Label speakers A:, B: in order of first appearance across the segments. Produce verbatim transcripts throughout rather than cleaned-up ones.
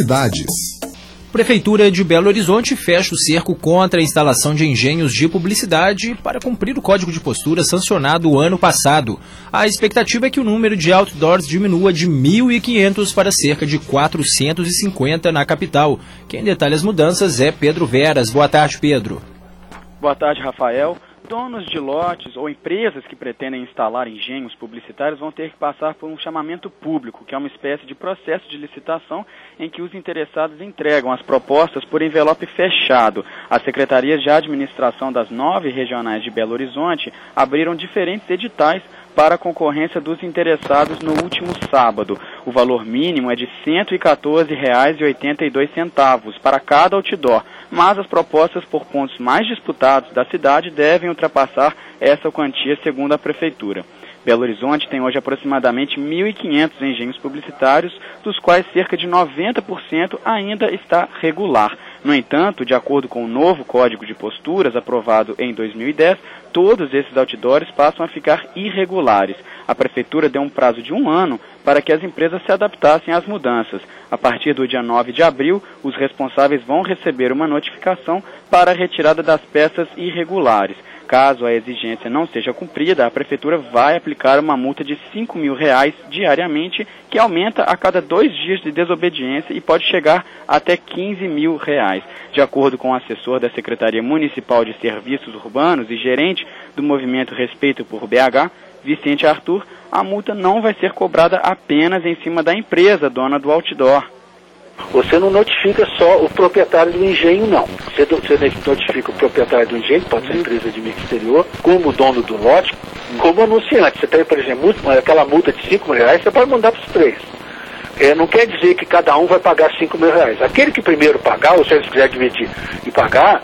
A: cidades.
B: Prefeitura de Belo Horizonte fecha o cerco contra a instalação de engenhos de publicidade para cumprir o Código de Postura sancionado ano passado. A expectativa é que o número de outdoors diminua de mil e quinhentos para cerca de quatrocentos e cinquenta na capital. Quem detalha as mudanças é Pedro Veras. Boa tarde, Pedro.
C: Boa tarde, Rafael. Donos de lotes ou empresas que pretendem instalar engenhos publicitários vão ter que passar por um chamamento público, que é uma espécie de processo de licitação em que os interessados entregam as propostas por envelope fechado. As secretarias de administração das nove regionais de Belo Horizonte abriram diferentes editais para a concorrência dos interessados no último sábado. O valor mínimo é de cento e quatorze reais e oitenta e dois centavos para cada outdoor, mas as propostas por pontos mais disputados da cidade devem ultrapassar essa quantia, segundo a Prefeitura. Belo Horizonte tem hoje aproximadamente mil e quinhentos engenhos publicitários, dos quais cerca de noventa por cento ainda está regular. No entanto, de acordo com o novo Código de Posturas, aprovado em dois mil e dez, todos esses outdoors passam a ficar irregulares. A Prefeitura deu um prazo de um ano para que as empresas se adaptassem às mudanças. A partir do dia nove de abril, os responsáveis vão receber uma notificação para a retirada das peças irregulares. Caso a exigência não seja cumprida, a Prefeitura vai aplicar uma multa de cinco mil reais diariamente, que aumenta a cada dois dias de desobediência e pode chegar até quinze mil reais. De acordo com o assessor da Secretaria Municipal de Serviços Urbanos e gerente do movimento Respeito por B H, Vicente Arthur, a multa não vai ser cobrada apenas em cima da empresa dona do outdoor.
D: Você não notifica só o proprietário do engenho, não. Você, você notifica o proprietário do engenho, pode ser empresa de mídia exterior, como dono do lote, como anunciante. Você tem, por exemplo, aquela multa de cinco mil reais, você pode mandar para os três. É, não quer dizer que cada um vai pagar cinco mil reais. Aquele que primeiro pagar, ou se eles quiserem dividir e pagar,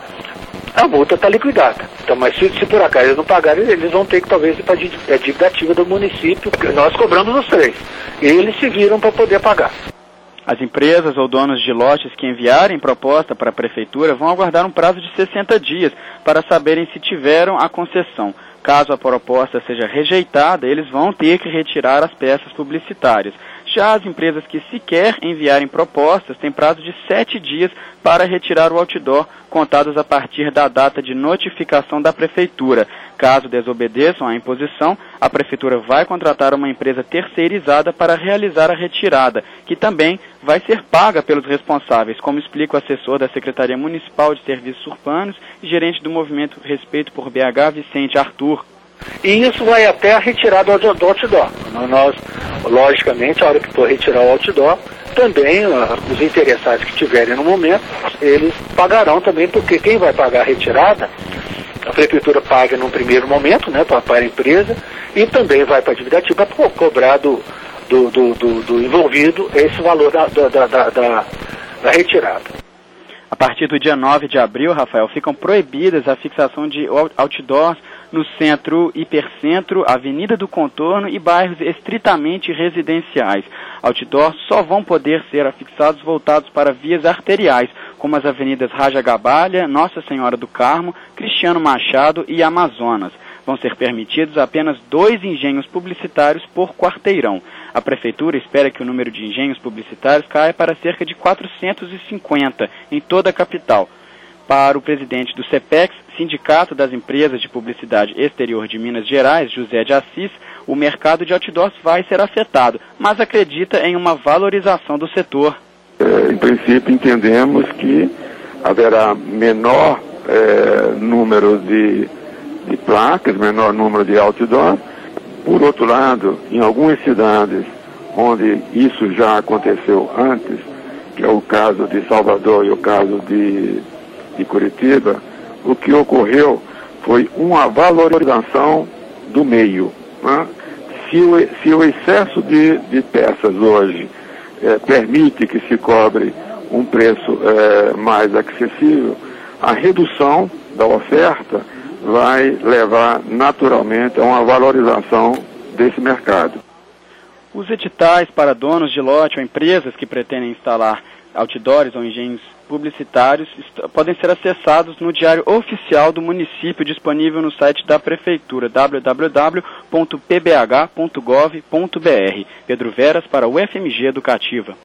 D: a multa está liquidada. Então, mas se, se por acaso eles não pagarem, eles vão ter que talvez ir para a dívida ativa do município, porque nós cobramos os três. E eles se viram para poder pagar.
C: As empresas ou donos de lotes que enviarem proposta para a Prefeitura vão aguardar um prazo de sessenta dias para saberem se tiveram a concessão. Caso a proposta seja rejeitada, eles vão ter que retirar as peças publicitárias. Já as empresas que sequer enviarem propostas têm prazo de sete dias para retirar o outdoor, contados a partir da data de notificação da Prefeitura. Caso desobedeçam à imposição, a Prefeitura vai contratar uma empresa terceirizada para realizar a retirada, que também vai ser paga pelos responsáveis, como explica o assessor da Secretaria Municipal de Serviços Urbanos e gerente do movimento Respeito por B H, Vicente Arthur.
D: E isso vai até a retirada do outdoor. Nós, logicamente, a hora que for retirar o outdoor, também uh, os interessados que tiverem no momento, eles pagarão também, porque quem vai pagar a retirada, a Prefeitura paga num primeiro momento, né, para a empresa, e também vai para a dívida ativa para cobrar do, do, do, do, do envolvido esse valor da, da, da, da, da retirada.
C: A partir do dia nove de abril, Rafael, ficam proibidas a fixação de outdoors no centro, hipercentro, Avenida do Contorno e bairros estritamente residenciais. Outdoors só vão poder ser afixados voltados para vias arteriais, como as avenidas Raja Gabalha, Nossa Senhora do Carmo, Cristiano Machado e Amazonas. Vão ser permitidos apenas dois engenhos publicitários por quarteirão. A Prefeitura espera que o número de engenhos publicitários caia para cerca de quatrocentos e cinquenta em toda a capital. Para o presidente do SEPEX, Sindicato das Empresas de Publicidade Exterior de Minas Gerais, José de Assis, o mercado de outdoors vai ser afetado, mas acredita em uma valorização do setor.
E: É, em princípio, entendemos que haverá menor é, número de, de placas, menor número de outdoors. Por outro lado, em algumas cidades onde isso já aconteceu antes, que é o caso de Salvador e o caso de, de Curitiba, o que ocorreu foi uma valorização do meio. Né? Se, o, se o excesso de, de peças hoje é, permite que se cobre um preço é, mais acessível, a redução da oferta vai levar naturalmente a uma valorização desse mercado.
C: Os editais para donos de lote ou empresas que pretendem instalar outdoors ou engenhos publicitários podem ser acessados no Diário Oficial do município, disponível no site da Prefeitura, w w w ponto p b h ponto gov ponto b r. Pedro Veras para o F M G Educativa.